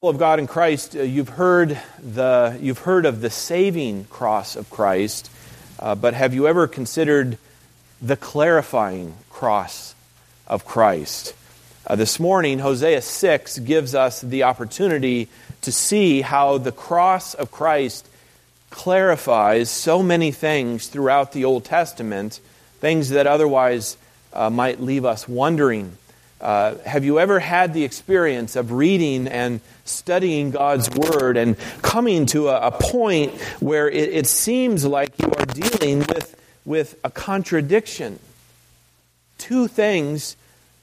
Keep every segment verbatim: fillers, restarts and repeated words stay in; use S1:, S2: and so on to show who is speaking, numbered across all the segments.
S1: Of God in Christ, uh, you've heard the you've heard of the saving cross of Christ, uh, but have you ever considered the clarifying cross of Christ? Uh, this morning, Hosea six gives us the opportunity to see how the cross of Christ clarifies so many things throughout the Old Testament, things that otherwise uh, might leave us wondering. Uh, have you ever had the experience of reading and studying God's Word and coming to a, a point where it, it seems like you are dealing with, with a contradiction? Two things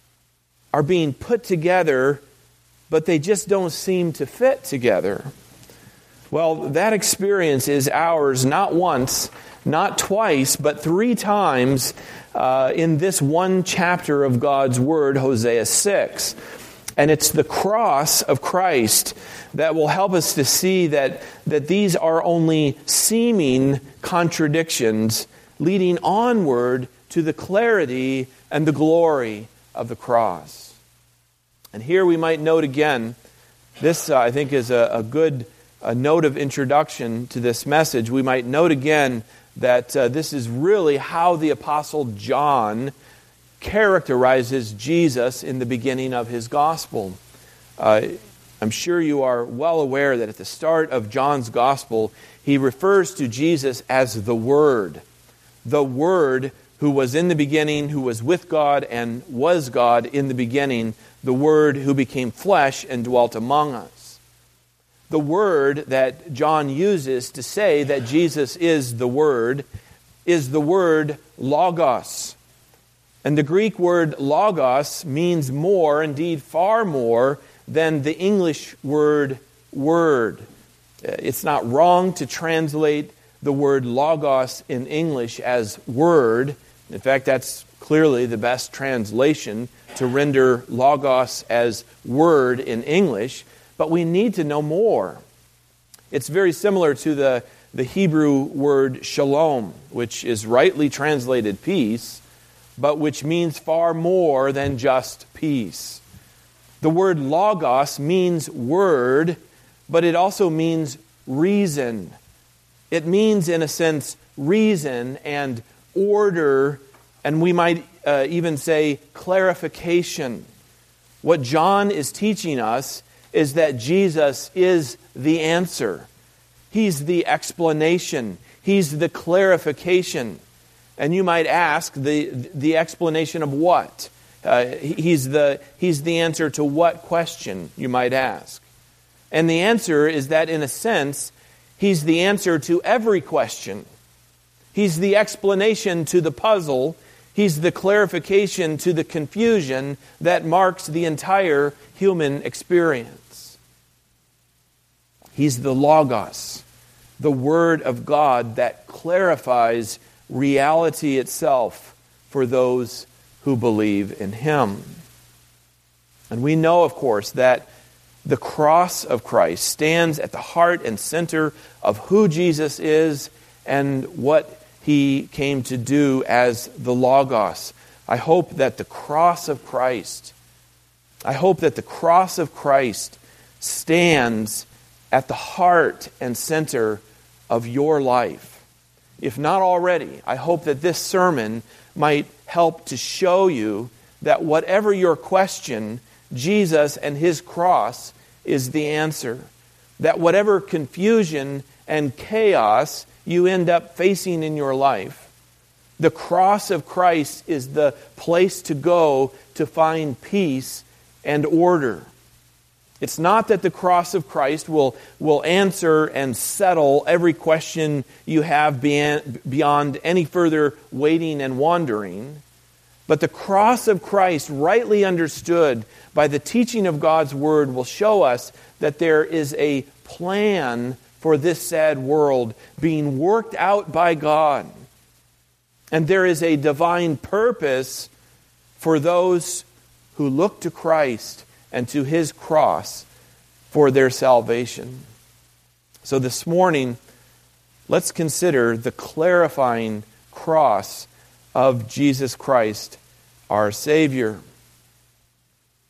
S1: are being put together, but they just don't seem to fit together. Well, that experience is ours not once, not twice, but three times uh, in this one chapter of God's Word, Hosea six. And it's the cross of Christ that will help us to see that, that these are only seeming contradictions leading onward to the clarity and the glory of the cross. And here we might note again, this uh, I think is a, a good a note of introduction to this message. We might note again that uh, this is really how the Apostle John characterizes Jesus in the beginning of his gospel. Uh, I'm sure you are well aware that at the start of John's gospel, he refers to Jesus as the Word. The Word who was in the beginning, who was with God and was God in the beginning, the Word who became flesh and dwelt among us. The word that John uses to say that Jesus is the Word is the word logos. And the Greek word logos means more, indeed far more, than the English word word. It's not wrong to translate the word logos in English as word. In fact, that's clearly the best translation, to render logos as word in English. But we need to know more. It's very similar to the, the Hebrew word shalom, which is rightly translated peace, but which means far more than just peace. The word logos means word, but it also means reason. It means, in a sense, reason and order, and we might uh, even say clarification. What John is teaching us is that Jesus is the answer. He's the explanation. He's the clarification. And you might ask, the, the explanation of what? Uh, he's, the, he's the answer to what question, you might ask? And the answer is that, in a sense, He's the answer to every question. He's the explanation to the puzzle. He's the clarification to the confusion that marks the entire human experience. He's the Logos, the Word of God that clarifies reality itself for those who believe in Him. And we know, of course, that the cross of Christ stands at the heart and center of who Jesus is and what He came to do as the Logos. I hope that the cross of Christ, I hope that the cross of Christ stands at the heart and center of your life. If not already, I hope that this sermon might help to show you that whatever your question, Jesus and His cross is the answer. That whatever confusion and chaos you end up facing in your life, the cross of Christ is the place to go to find peace and order. It's not that the cross of Christ will, will answer and settle every question you have beyond, beyond any further waiting and wondering. But the cross of Christ, rightly understood by the teaching of God's Word, will show us that there is a plan for this sad world being worked out by God. And there is a divine purpose for those who look to Christ and to His cross for their salvation. So this morning, let's consider the clarifying cross of Jesus Christ, our Savior.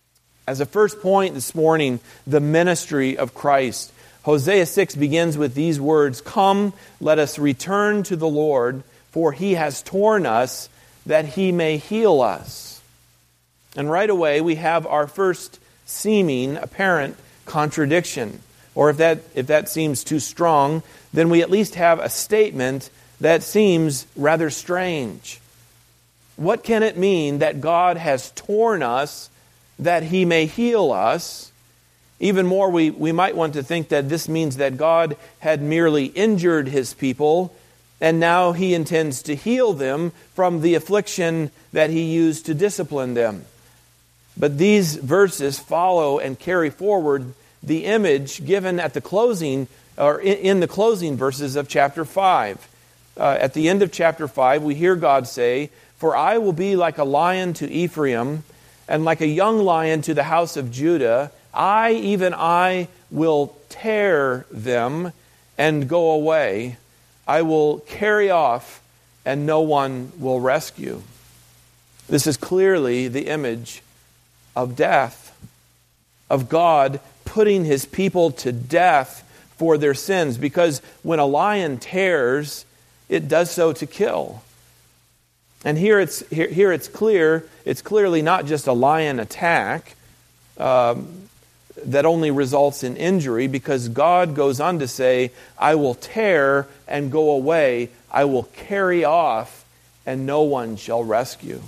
S1: As a first point this morning, the ministry of Christ. Hosea six begins with these words, "Come, let us return to the Lord, for He has torn us, that He may heal us." And right away we have our first seeming, apparent contradiction. Or if that, if that seems too strong, then we at least have a statement that seems rather strange. What can it mean that God has torn us, that He may heal us? Even more, we, we might want to think that this means that God had merely injured His people, and now He intends to heal them from the affliction that He used to discipline them. But these verses follow and carry forward the image given at the closing, or in the closing verses of chapter five. Uh, at the end of chapter five, we hear God say, "For I will be like a lion to Ephraim, and like a young lion to the house of Judah. I, even I, will tear them and go away. I will carry off, and no one will rescue." This is clearly the image of death, of God putting His people to death for their sins. Because when a lion tears, it does so to kill. And here it's here, here it's clear, it's clearly not just a lion attack um, that only results in injury, because God goes on to say, "I will tear and go away, I will carry off, and no one shall rescue."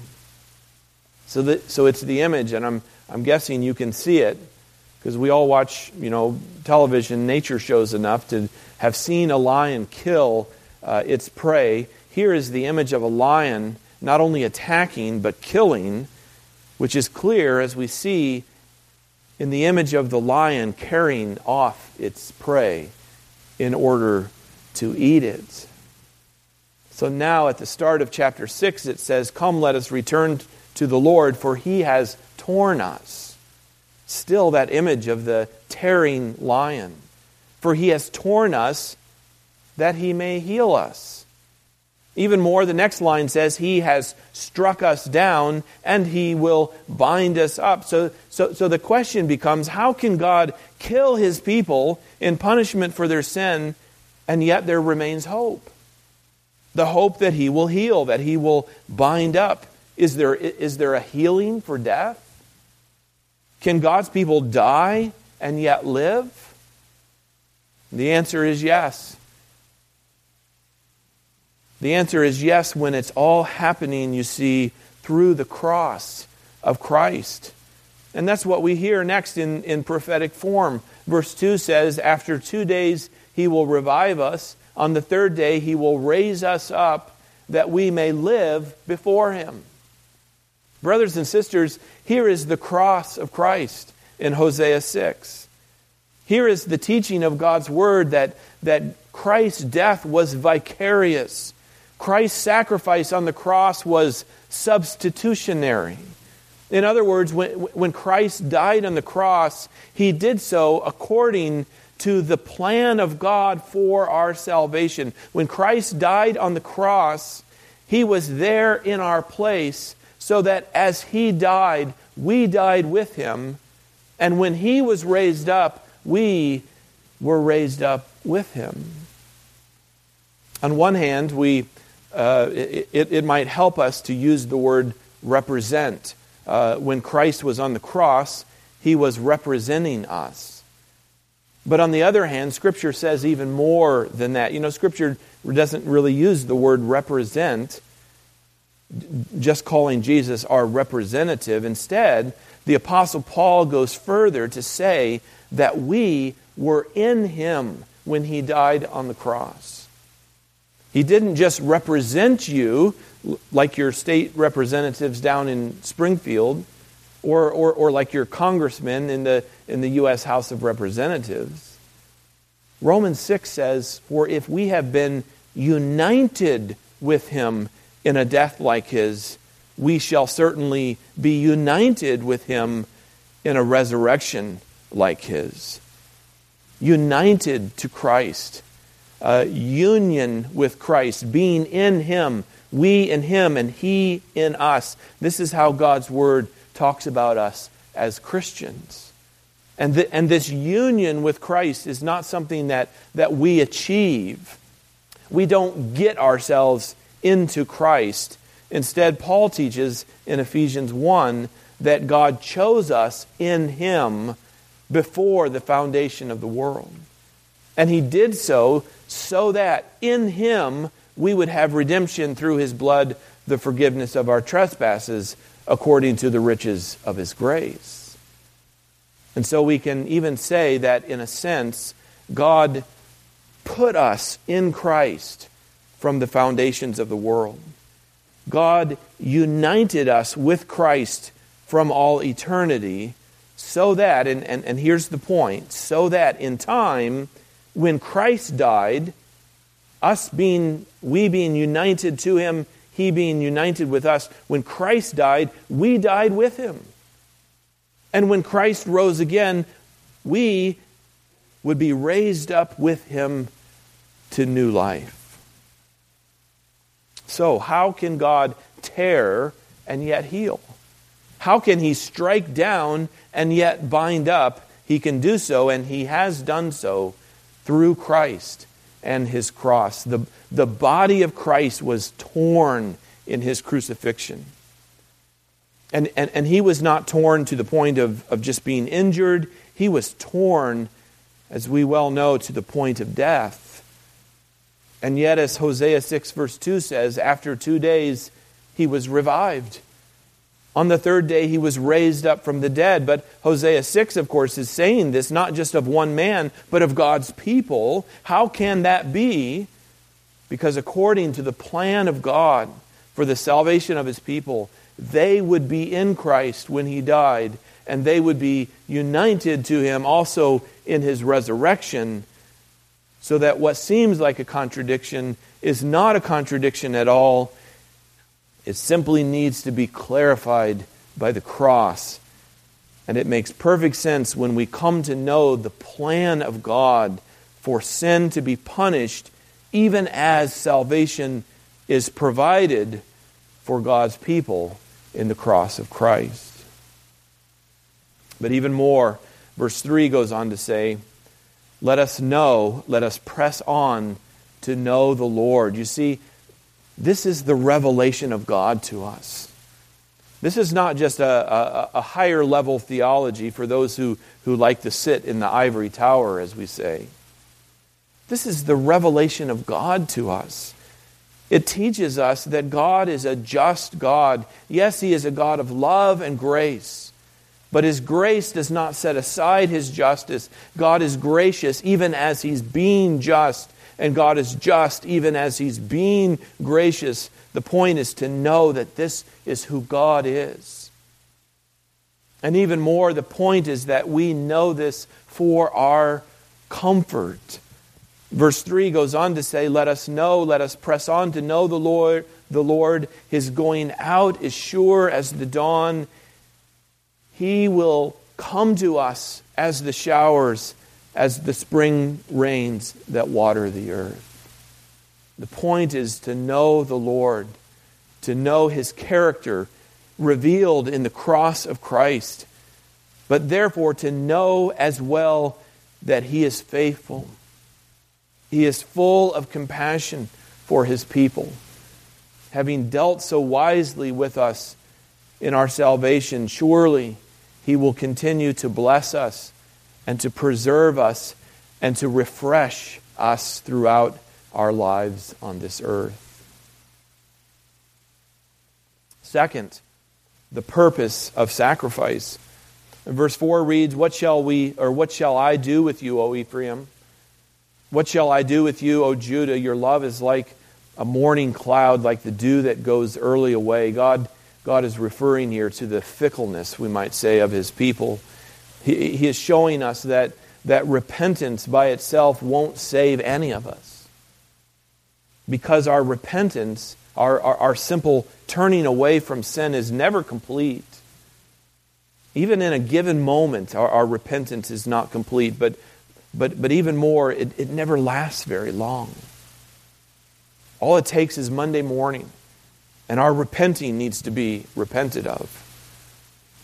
S1: So that, so it's the image, and I'm I'm guessing you can see it, because we all watch, you know, television, nature shows enough to have seen a lion kill uh, its prey. Here is the image of a lion not only attacking but killing, which is clear as we see in the image of the lion carrying off its prey in order to eat it. So now at the start of chapter six it says, "Come, let us return to the Lord, for He has torn us." Still that image of the tearing lion. "For He has torn us, that He may heal us." Even more, the next line says, "He has struck us down, and He will bind us up." So, so, so the question becomes, how can God kill His people in punishment for their sin, and yet there remains hope? The hope that He will heal, that He will bind up. Is there, is there a healing for death? Can God's people die and yet live? The answer is yes. The answer is yes when it's all happening, you see, through the cross of Christ. And that's what we hear next in, in prophetic form. Verse two says, "After two days He will revive us. On the third day He will raise us up, that we may live before Him." Brothers and sisters, here is the cross of Christ in Hosea six. Here is the teaching of God's Word that, that Christ's death was vicarious. Christ's sacrifice on the cross was substitutionary. In other words, when, when Christ died on the cross, He did so according to the plan of God for our salvation. When Christ died on the cross, He was there in our place, so that as He died, we died with Him. And when He was raised up, we were raised up with Him. On one hand, we uh, it, it might help us to use the word represent. Uh, when Christ was on the cross, He was representing us. But on the other hand, Scripture says even more than that. You know, Scripture doesn't really use the word represent, just calling Jesus our representative. Instead, the Apostle Paul goes further to say that we were in Him when He died on the cross. He didn't just represent you like your state representatives down in Springfield, or, or, or like your congressmen in the, in the U S House of Representatives. Romans six says, "For if we have been united with Him in a death like His, we shall certainly be united with Him in a resurrection like His." United to Christ. Uh, union with Christ. Being in Him. We in Him and He in us. This is how God's Word talks about us as Christians. And, the, and this union with Christ is not something that, that we achieve. We don't get ourselves into Christ. Instead, Paul teaches in Ephesians one that God chose us in Him before the foundation of the world. And He did so so that in Him we would have redemption through His blood, the forgiveness of our trespasses, according to the riches of His grace. And so we can even say that, in a sense, God put us in Christ from the foundations of the world. God united us with Christ from all eternity, so that, and, and, and here's the point, so that in time, when Christ died, us being, we being united to Him, He being united with us, when Christ died, we died with Him. And when Christ rose again, we would be raised up with Him to new life. So, how can God tear and yet heal? How can He strike down and yet bind up? He can do so, and He has done so through Christ and His cross. The, the body of Christ was torn in His crucifixion. And, and, and He was not torn to the point of, of just being injured. He was torn, as we well know, to the point of death. And yet, as Hosea six verse two says, after two days He was revived. On the third day He was raised up from the dead. But Hosea six, of course, is saying this not just of one man, but of God's people. How can that be? Because according to the plan of God for the salvation of His people, they would be in Christ when He died, and they would be united to Him also in His resurrection, so that what seems like a contradiction is not a contradiction at all. It simply needs to be clarified by the cross. And it makes perfect sense when we come to know the plan of God for sin to be punished, even as salvation is provided for God's people in the cross of Christ. But even more, verse three goes on to say, let us know, let us press on to know the Lord. You see, this is the revelation of God to us. This is not just a, a, a higher level theology for those who, who like to sit in the ivory tower, as we say. This is the revelation of God to us. It teaches us that God is a just God. Yes, He is a God of love and grace. But His grace does not set aside His justice. God is gracious even as He's being just. And God is just even as He's being gracious. The point is to know that this is who God is. And even more, the point is that we know this for our comfort. Verse three goes on to say, let us know, let us press on to know the Lord. The Lord, His going out is sure as the dawn. He will come to us as the showers, as the spring rains that water the earth. The point is to know the Lord, to know His character revealed in the cross of Christ, but therefore to know as well that He is faithful. He is full of compassion for His people. Having dealt so wisely with us in our salvation, surely He will continue to bless us and to preserve us and to refresh us throughout our lives on this earth. Second, the purpose of sacrifice. And verse four reads, What shall we, or what shall I do with you, O Ephraim? What shall I do with you, O Judah? Your love is like a morning cloud, like the dew that goes early away. God, God is referring here to the fickleness, we might say, of His people. He, he is showing us that, that repentance by itself won't save any of us. Because our repentance, our, our, our simple turning away from sin is never complete. Even in a given moment, our, our repentance is not complete. But, but, but even more, it, it never lasts very long. All it takes is Monday morning. And our repenting needs to be repented of.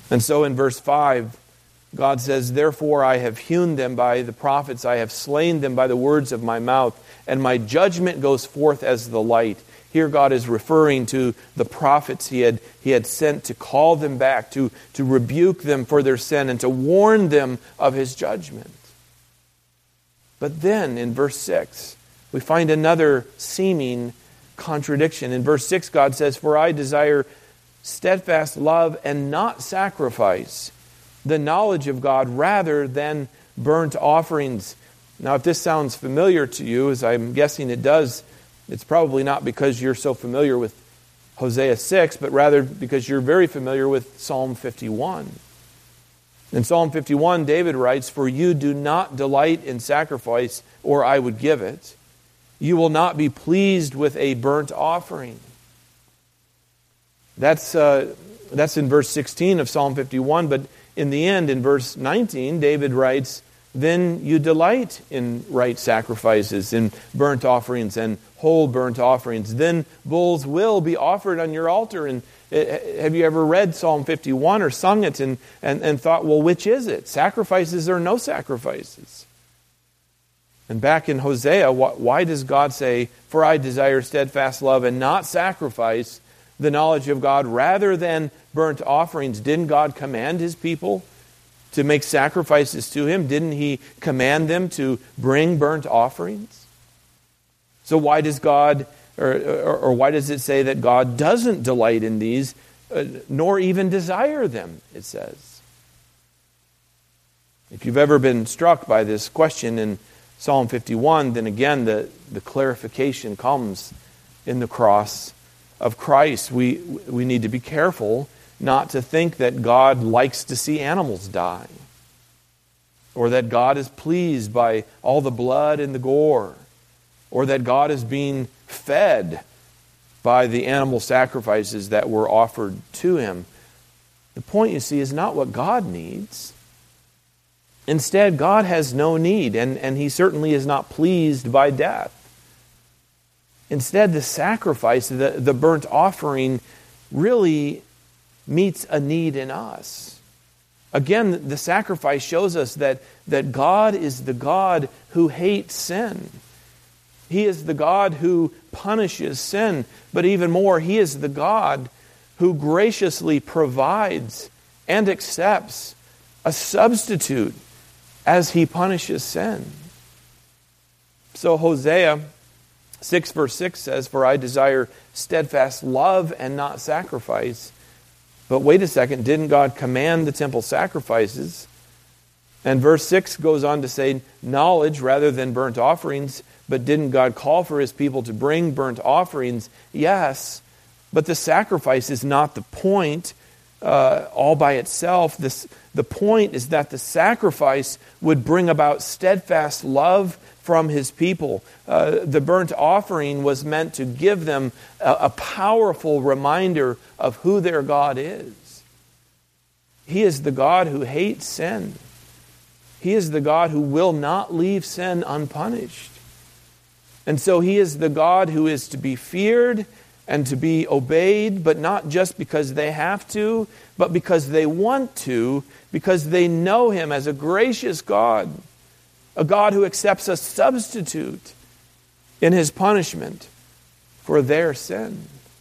S1: And so in verse five, God says, "Therefore I have hewn them by the prophets, I have slain them by the words of my mouth, and my judgment goes forth as the light." Here God is referring to the prophets he had, he had sent to call them back, to, to rebuke them for their sin, and to warn them of his judgment. But then in verse six, we find another seeming contradiction. In verse six, God says, "For I desire steadfast love and not sacrifice, the knowledge of God rather than burnt offerings." Now, if this sounds familiar to you, as I'm guessing it does, it's probably not because you're so familiar with Hosea six, but rather because you're very familiar with Psalm fifty-one. In Psalm fifty-one, David writes, "For you do not delight in sacrifice, or I would give it. You will not be pleased with a burnt offering." That's, uh, that's in verse sixteen of Psalm fifty-one, but in the end, in verse nineteen, David writes, "Then you delight in right sacrifices, in burnt offerings and whole burnt offerings. Then bulls will be offered on your altar." And uh, have you ever read Psalm fifty-one or sung it and, and, and thought, well, which is it? Sacrifices or no sacrifices? And back in Hosea, why does God say, "For I desire steadfast love and not sacrifice, the knowledge of God rather than burnt offerings"? Didn't God command his people to make sacrifices to him? Didn't he command them to bring burnt offerings? So why does God, or, or, or why does it say that God doesn't delight in these, uh, nor even desire them, it says? If you've ever been struck by this question in Psalm fifty-one, then again the, the clarification comes in the cross of Christ. We, we need to be careful not to think that God likes to see animals die, or that God is pleased by all the blood and the gore, or that God is being fed by the animal sacrifices that were offered to him. The point, you see, is not what God needs. Instead, God has no need, and, and he certainly is not pleased by death. Instead, the sacrifice, the, the burnt offering, really meets a need in us. Again, the sacrifice shows us that, that God is the God who hates sin. He is the God who punishes sin. But even more, he is the God who graciously provides and accepts a substitute as he punishes sin. So Hosea six verse six says, "For I desire steadfast love and not sacrifice." But wait a second, didn't God command the temple sacrifices? And verse six goes on to say, "knowledge rather than burnt offerings." But didn't God call for his people to bring burnt offerings? Yes, but the sacrifice is not the point uh, all by itself. This, the point is that the sacrifice would bring about steadfast love from his people. Uh, the burnt offering was meant to give them a, a powerful reminder of who their God is. He is the God who hates sin. He is the God who will not leave sin unpunished. And so he is the God who is to be feared and to be obeyed, but not just because they have to, but because they want to, because they know him as a gracious God, a God who accepts a substitute in his punishment for their sin.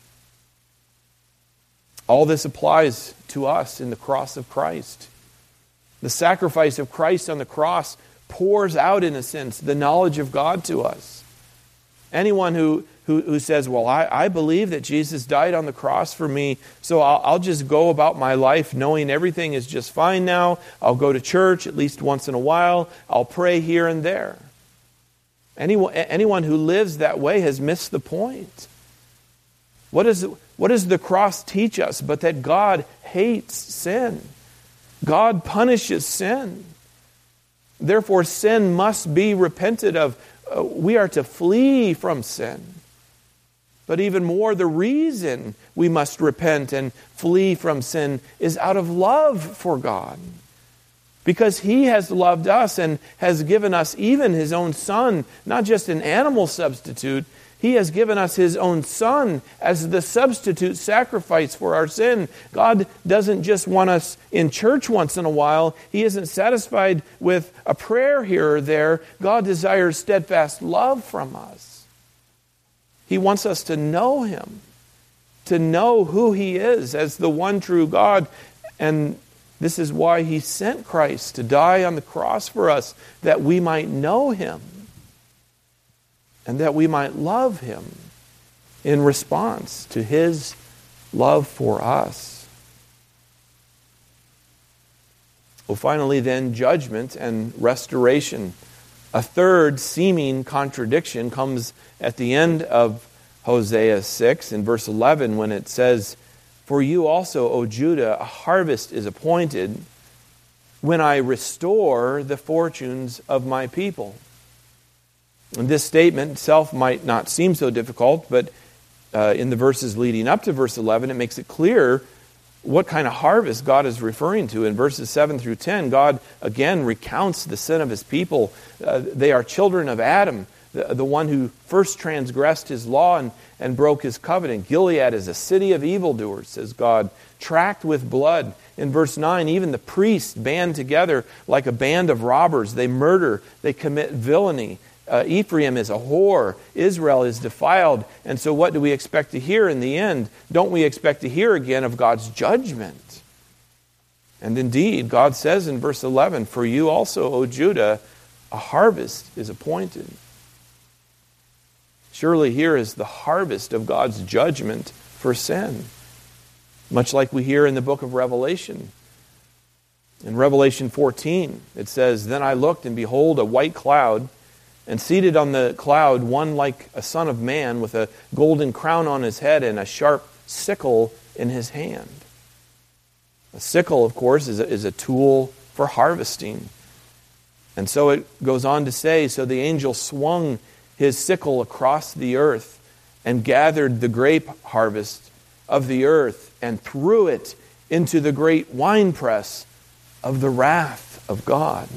S1: All this applies to us in the cross of Christ. The sacrifice of Christ on the cross pours out, in a sense, the knowledge of God to us. Anyone who, who, who says, well, I, I believe that Jesus died on the cross for me, so I'll, I'll just go about my life knowing everything is just fine now. I'll go to church at least once in a while. I'll pray here and there. Anyone, anyone who lives that way has missed the point. What, is, what does the cross teach us but that God hates sin? God punishes sin. Therefore, sin must be repented of. Uh, we are to flee from sin. But even more, the reason we must repent and flee from sin is out of love for God. Because he has loved us and has given us even his own son, not just an animal substitute. He He has given us His own Son as the substitute sacrifice for our sin. God doesn't just want us in church once in a while. He isn't satisfied with a prayer here or there. God desires steadfast love from us. He wants us to know Him, to know who He is as the one true God. And this is why He sent Christ to die on the cross for us, that we might know Him and that we might love Him in response to His love for us. Well, finally then, judgment and restoration. A third seeming contradiction comes at the end of Hosea six in verse eleven when it says, "For you also, O Judah, a harvest is appointed when I restore the fortunes of my people." And this statement itself might not seem so difficult, but uh, in the verses leading up to verse eleven, it makes it clear what kind of harvest God is referring to. In verses seven through ten, God again recounts the sin of His people. Uh, they are children of Adam, the, the one who first transgressed His law and, and broke His covenant. Gilead is a city of evildoers, says God, tracked with blood. In verse nine, even the priests band together like a band of robbers. They murder, they commit villainy. Uh, Ephraim is a whore. Israel is defiled. And so what do we expect to hear in the end? Don't we expect to hear again of God's judgment? And indeed, God says in verse eleven, "For you also, O Judah, a harvest is appointed." Surely here is the harvest of God's judgment for sin. Much like we hear in the book of Revelation. In Revelation fourteen, it says, "Then I looked, and behold, a white cloud, and seated on the cloud, one like a son of man, with a golden crown on his head and a sharp sickle in his hand." A sickle, of course, is a, is a tool for harvesting. And so it goes on to say, "So the angel swung his sickle across the earth and gathered the grape harvest of the earth and threw it into the great winepress of the wrath of God."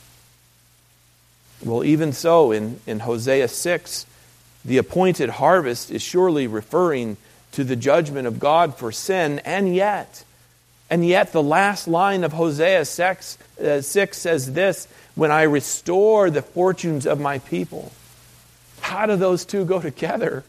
S1: Well, even so, in, in Hosea six, the appointed harvest is surely referring to the judgment of God for sin, and yet, and yet the last line of Hosea six, uh, six says this, "When I restore the fortunes of my people." How do those two go together?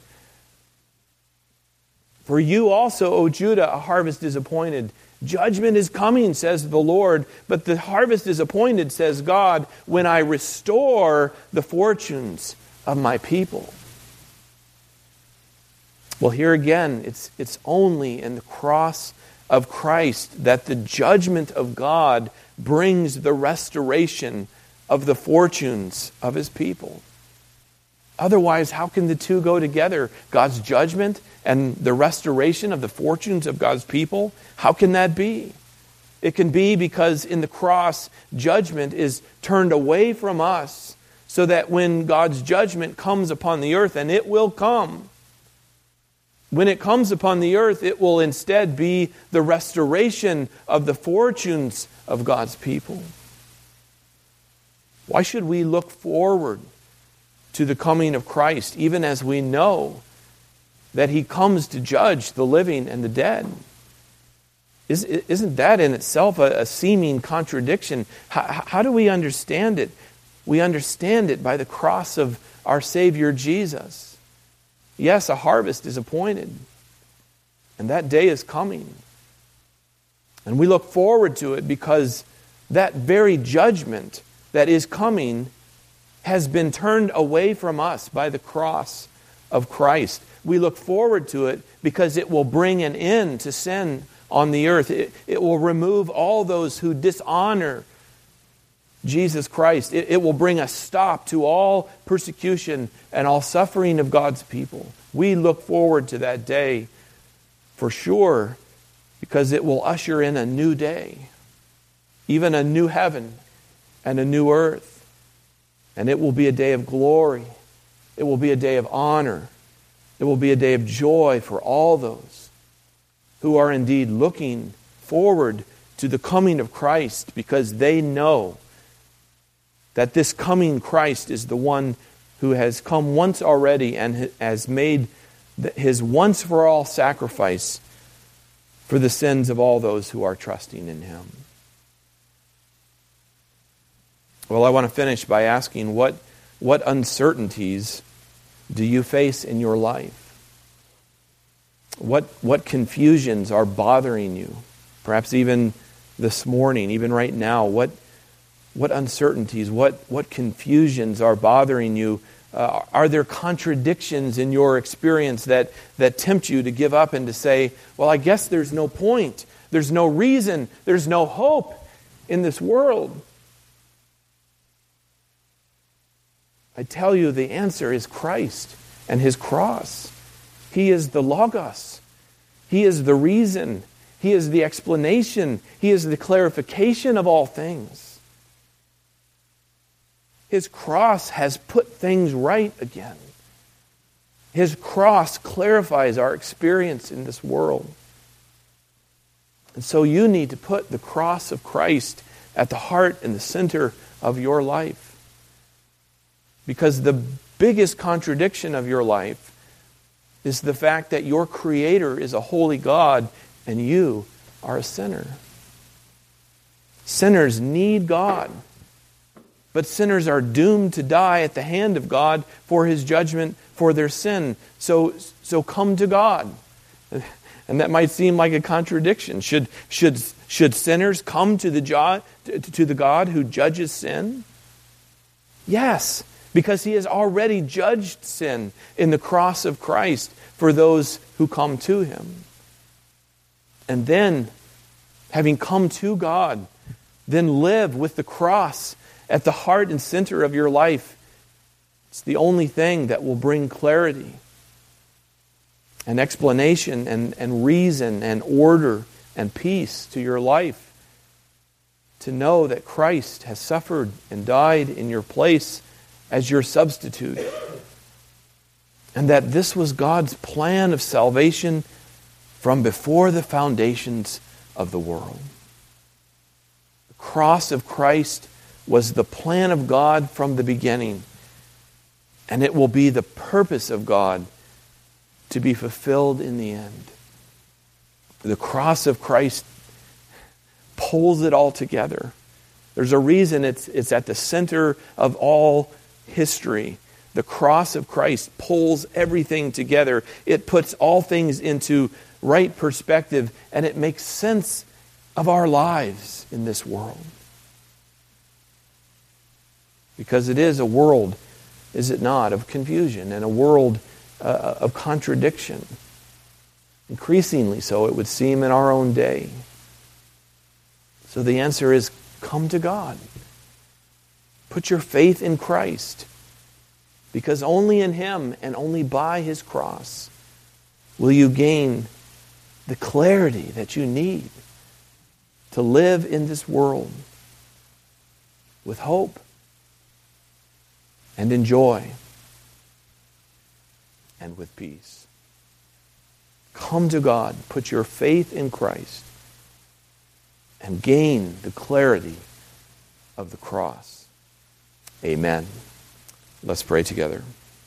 S1: "For you also, O Judah, a harvest is appointed." Judgment is coming, says the Lord, but the harvest is appointed, says God, when I restore the fortunes of my people. Well, here again, it's, it's only in the cross of Christ that the judgment of God brings the restoration of the fortunes of His people. Otherwise, how can the two go together? God's judgment and the restoration of the fortunes of God's people? How can that be? It can be because in the cross, judgment is turned away from us so that when God's judgment comes upon the earth, and it will come, when it comes upon the earth, it will instead be the restoration of the fortunes of God's people. Why should we look forward to the coming of Christ, even as we know that He comes to judge the living and the dead? Isn't that in itself a, a seeming contradiction? How, how do we understand it? We understand it by the cross of our Savior Jesus. Yes, a harvest is appointed, and that day is coming. And we look forward to it because that very judgment that is coming has been turned away from us by the cross of Christ. We look forward to it because it will bring an end to sin on the earth. It, it will remove all those who dishonor Jesus Christ. It, it will bring a stop to all persecution and all suffering of God's people. We look forward to that day for sure because it will usher in a new day, even a new heaven and a new earth. And it will be a day of glory. It will be a day of honor. It will be a day of joy for all those who are indeed looking forward to the coming of Christ because they know that this coming Christ is the one who has come once already and has made his once-for-all sacrifice for the sins of all those who are trusting in him. Well, I want to finish by asking, what, what uncertainties do you face in your life? What, what confusions are bothering you? Perhaps even this morning, even right now, what, what uncertainties, what, what confusions are bothering you? Uh, are there contradictions in your experience that, that tempt you to give up and to say, well, I guess there's no point, there's no reason, there's no hope in this world? I tell you, the answer is Christ and his cross. He is the Logos. He is the reason. He is the explanation. He is the clarification of all things. His cross has put things right again. His cross clarifies our experience in this world. And so you need to put the cross of Christ at the heart and the center of your life. Because the biggest contradiction of your life is the fact that your Creator is a holy God and you are a sinner. Sinners need God, but sinners are doomed to die at the hand of God for his judgment for their sin. So, so come to God. And that might seem like a contradiction. Should, should, should sinners come to the, jo- to the God who judges sin? Yes. Because he has already judged sin in the cross of Christ for those who come to him. And then, having come to God, then live with the cross at the heart and center of your life. It's the only thing that will bring clarity and explanation and, and reason and order and peace to your life. To know that Christ has suffered and died in your place as your substitute. And that this was God's plan of salvation from before the foundations of the world. The cross of Christ was the plan of God from the beginning. And it will be the purpose of God to be fulfilled in the end. The cross of Christ pulls it all together. There's a reason it's, it's at the center of all history. The cross of Christ pulls everything together. It puts all things into right perspective, and it makes sense of our lives in this world. Because it is a world, is it not, of confusion and a world uh, of contradiction. Increasingly so, it would seem, in our own day. So the answer is, come to God. Put your faith in Christ, because only in him and only by his cross will you gain the clarity that you need to live in this world with hope and in joy and with peace. Come to God, put your faith in Christ, and gain the clarity of the cross. Amen. Let's pray together.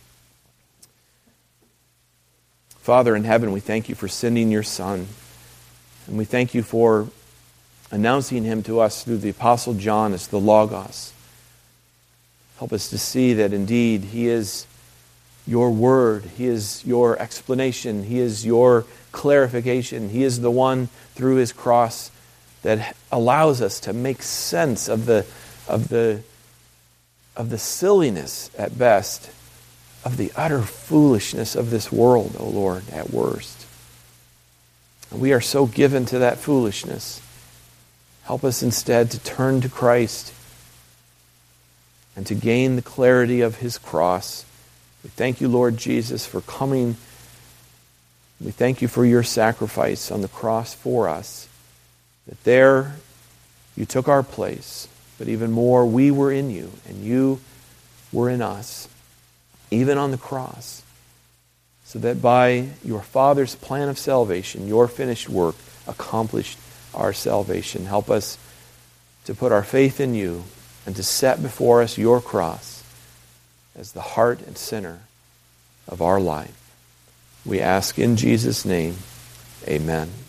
S1: Father in heaven, we thank you for sending your Son. And we thank you for announcing him to us through the Apostle John as the Logos. Help us to see that indeed he is your word. He is your explanation. He is your clarification. He is the one through his cross that allows us to make sense of the of the of the silliness at best, of the utter foolishness of this world, O Lord, at worst. And we are so given to that foolishness. Help us instead to turn to Christ and to gain the clarity of his cross. We thank you, Lord Jesus, for coming. We thank you for your sacrifice on the cross for us, that there you took our place. But even more, we were in you, and you were in us, even on the cross, so that by your Father's plan of salvation, your finished work accomplished our salvation. Help us to put our faith in you and to set before us your cross as the heart and center of our life. We ask in Jesus' name, amen.